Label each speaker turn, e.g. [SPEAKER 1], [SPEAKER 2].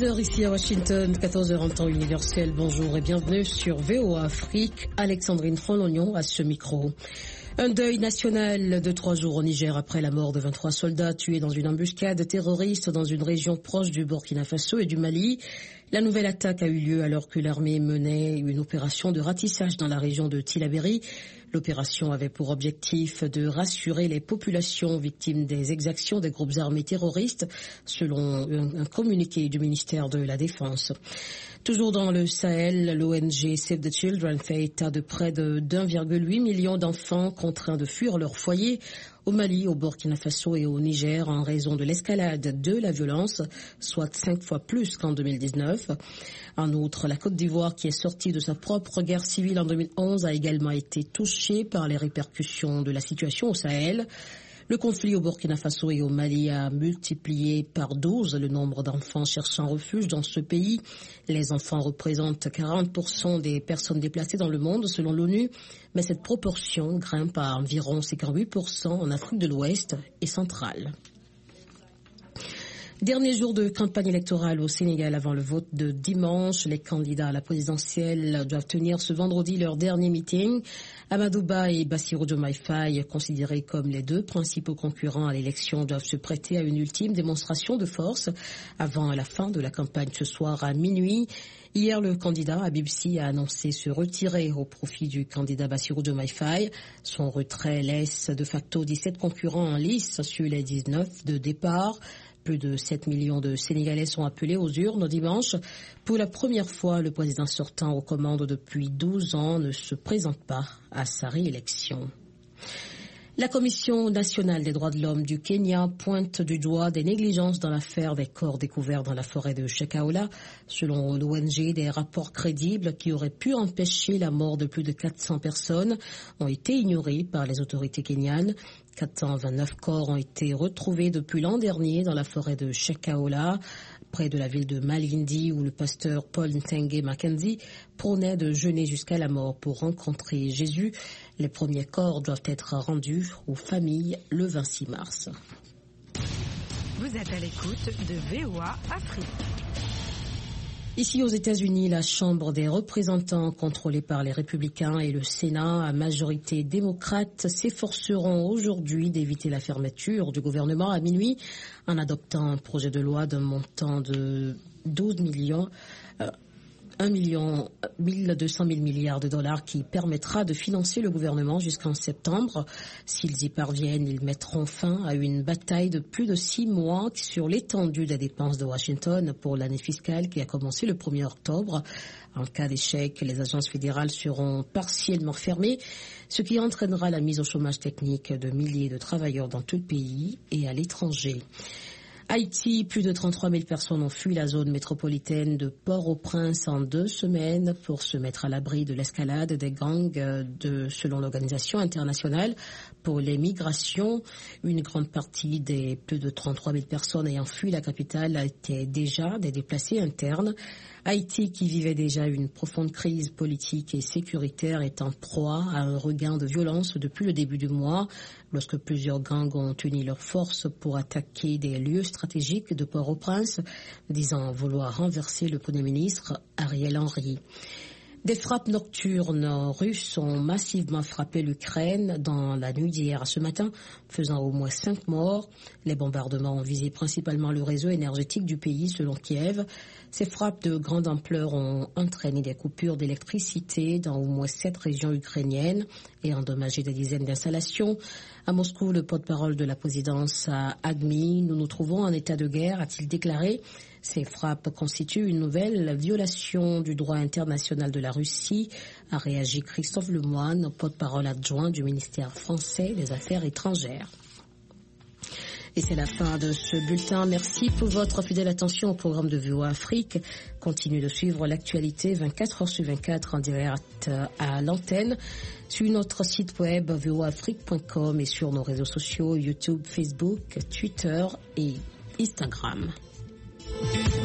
[SPEAKER 1] 10h ici à Washington, 14h en temps universel. Bonjour et bienvenue sur VOA Afrique. Alexandrine Frolognon à ce micro. Un deuil national de 3 jours au Niger après la mort de 23 soldats tués dans une embuscade terroriste dans une région proche du Burkina Faso et du Mali. La nouvelle attaque a eu lieu alors que l'armée menait une opération de ratissage dans la région de Tillabéri. L'opération avait pour objectif de rassurer les populations victimes des exactions des groupes armés terroristes, selon un communiqué du ministère de la Défense. Toujours dans le Sahel, l'ONG Save the Children fait état de près de 1,8 million d'enfants contraints de fuir leur foyer au Mali, au Burkina Faso et au Niger en raison de l'escalade de la violence, soit 5 fois plus qu'en 2019. En outre, la Côte d'Ivoire, qui est sortie de sa propre guerre civile en 2011, a également été touchée par les répercussions de la situation au Sahel. Le conflit au Burkina Faso et au Mali a multiplié par 12 le nombre d'enfants cherchant refuge dans ce pays. Les enfants représentent 40% des personnes déplacées dans le monde selon l'ONU, mais cette proportion grimpe à environ 58% en Afrique de l'Ouest et centrale. Dernier jour de campagne électorale au Sénégal avant le vote de dimanche. Les candidats à la présidentielle doivent tenir ce vendredi leur dernier meeting. Amadou Ba et Bassirou Diomaye Faye, considérés comme les deux principaux concurrents à l'élection, doivent se prêter à une ultime démonstration de force avant la fin de la campagne ce soir à minuit. Hier, le candidat Habib Sy a annoncé se retirer au profit du candidat Bassirou Diomaye Faye. Son retrait laisse de facto 17 concurrents en lice sur les 19 de départ. Plus de 7 millions de Sénégalais sont appelés aux urnes dimanche. Pour la première fois, le président sortant aux commandes depuis 12 ans ne se présente pas à sa réélection. La Commission nationale des droits de l'homme du Kenya pointe du doigt des négligences dans l'affaire des corps découverts dans la forêt de Shakahola. Selon l'ONG, des rapports crédibles qui auraient pu empêcher la mort de plus de 400 personnes ont été ignorés par les autorités kenyanes. 429 corps ont été retrouvés depuis l'an dernier dans la forêt de Shakahola, près de la ville de Malindi, où le pasteur Paul Ntenge Mackenzie prônait de jeûner jusqu'à la mort pour rencontrer Jésus. Les premiers corps doivent être rendus aux familles le 26 mars.
[SPEAKER 2] Vous êtes à l'écoute de VOA Afrique.
[SPEAKER 1] Ici aux États-Unis, la Chambre des représentants, contrôlée par les républicains, et le Sénat, à majorité démocrate, s'efforceront aujourd'hui d'éviter la fermeture du gouvernement à minuit en adoptant un projet de loi d'un montant de 1,2 milliard de dollars qui permettra de financer le gouvernement jusqu'en septembre. S'ils y parviennent, ils mettront fin à une bataille de plus de 6 mois sur l'étendue des dépenses de Washington pour l'année fiscale qui a commencé le 1er octobre. En cas d'échec, les agences fédérales seront partiellement fermées, ce qui entraînera la mise au chômage technique de milliers de travailleurs dans tout le pays et à l'étranger. Haïti, plus de 33 000 personnes ont fui la zone métropolitaine de Port-au-Prince en 2 semaines pour se mettre à l'abri de l'escalade des gangs selon l'Organisation internationale pour les migrations. Une grande partie des plus de 33 000 personnes ayant fui la capitale étaient déjà des déplacés internes. Haïti, qui vivait déjà une profonde crise politique et sécuritaire, est en proie à un regain de violence depuis le début du mois, lorsque plusieurs gangs ont uni leurs forces pour attaquer des lieux stratégiques de Port-au-Prince, disant vouloir renverser le Premier ministre Ariel Henry. Des frappes nocturnes russes ont massivement frappé l'Ukraine dans la nuit d'hier à ce matin, faisant au moins 5 morts. Les bombardements ont visé principalement le réseau énergétique du pays, selon Kiev. Ces frappes de grande ampleur ont entraîné des coupures d'électricité dans au moins 7 régions ukrainiennes et endommagé des dizaines d'installations. À Moscou, le porte-parole de la présidence a admis « Nous nous trouvons en état de guerre », a-t-il déclaré. Ces frappes constituent une nouvelle violation du droit international de la Russie, a réagi Christophe Lemoine, porte-parole adjoint du ministère français des Affaires étrangères. Et c'est la fin de ce bulletin. Merci pour votre fidèle attention au programme de VOA Afrique. Continuez de suivre l'actualité 24 heures sur 24 en direct à l'antenne sur notre site web voaafrique.com et sur nos réseaux sociaux YouTube, Facebook, Twitter et Instagram.